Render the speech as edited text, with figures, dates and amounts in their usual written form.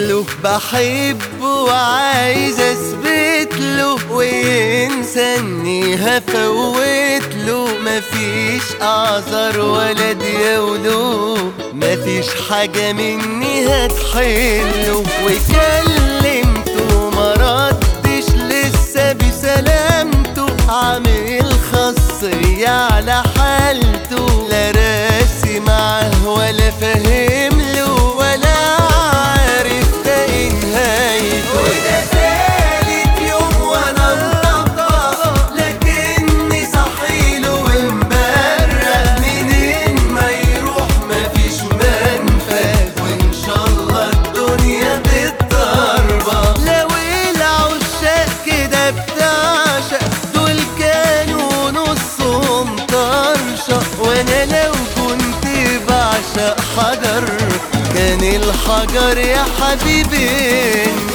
له بحبه وعايز اثبت له، وينسى اني هفوت له. مفيش اعذار ولا دياوله، مفيش حاجة مني هتحله. وكلمته مردش لسه بسلامته، عامل خاصية على حالته. لا راسي معاه ولا فاهم له، ولا عارف ده ايه نهايته. وده تالت يوم وانا مطبق، لكني صحيله ومبرق. منين ما يروح مفيش منفذ، وان شاء الله الدنيا بالضربة. لو العشاق كده بتعشق، دول كانوا نصهم طرشة. وانا لو كنت بعشق حجر، كان الحجر يا حبيبي